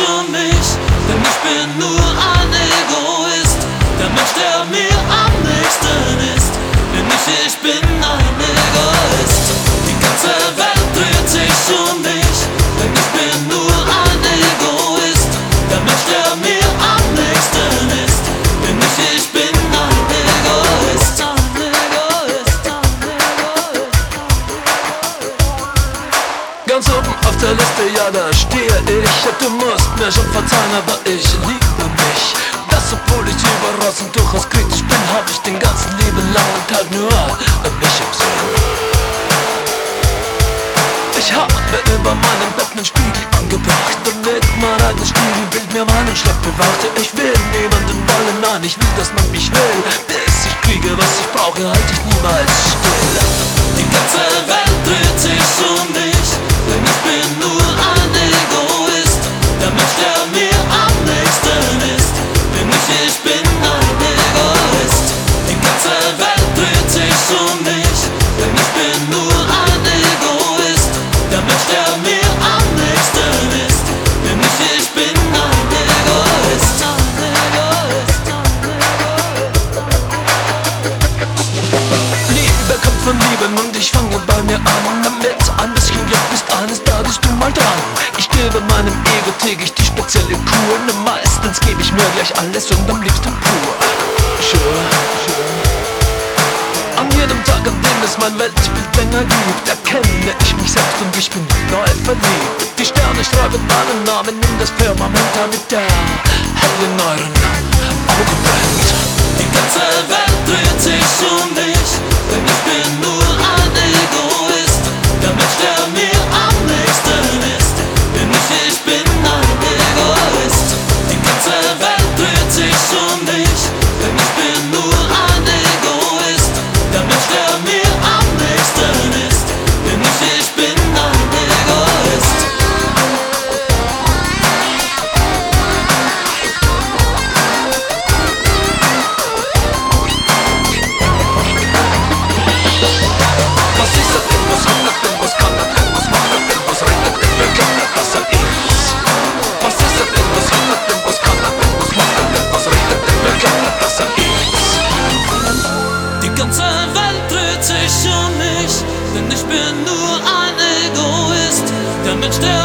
um mich, denn ich bin nur ein Egoist. Der Mensch, der mir am nächsten ist, denn ich bin ein Egoist. Die ganze Welt dreht sich um mich, denn ich bin nur ein Egoist. Der Mensch, der mir am nächsten ist, denn ich bin ein Egoist. Ganz oben auf der Liste, ja, da stehe ich. Du musst mir schon verzeihen, aber ich liebe mich. Das, obwohl ich überaus und durchaus kritisch bin, hab ich den ganzen lieben langen Tag nur an mich im Sinn. Ich hab mir über meinem Bett nen Spiegel angebracht, damit mein eigenes Spiegelbild mir meinen Schlepp bewachte. Ich will niemanden wollen, nein, ich will, dass man mich will. Bis ich kriege, was ich brauche, halte ich niemals still. Die ganze Welt dreht sich um mich, denn ich bin nur ein Egoist. Der Mensch, der mir am nächsten ist, denn ich bin ein Egoist. Die ganze Welt dreht sich um mich, denn ich bin nur ein Egoist. Der Mensch, der mir am nächsten ist, denn ich bin ein Egoist. Liebe kommt von Lieben und ich fange bei mir an. Damit ein bisschen Glück ist eines Tages du mal dran. Ich gebe meinem Ego täglich die spezielle Kur. Meistens gebe ich mir gleich alles und am liebsten pur. Sure. An jedem Tag, an dem es mein Weltbild länger gibt, erkenne ich mich selbst und ich bin neu verliebt. Die Sterne schreiben meinen Namen in das Firmament, damit der Hell in euren Augen brennt. Die ganze Welt dreht sich um mich, denn ich bin nur ein Egoist. Der Mensch, der mir am nächsten ist, denn ich bin ein Egoist. Die ganze Welt dreht sich um mich, denn ich bin nur ein Egoist. Der Mensch, der mir am nächsten ist, denn ich bin ein Egoist. Was ist das denn, was hat das denn, was kann das denn, was macht das denn, was regnet denn, wer glaubt das, dass er ist? Was ist das denn, was hat das denn, was kann das denn, was macht das denn, was regnet denn, wer glaubt das, dass er ist? Die ganze Welt dreht sich um mich, denn ich bin nur ein Egoist. Der Mensch, der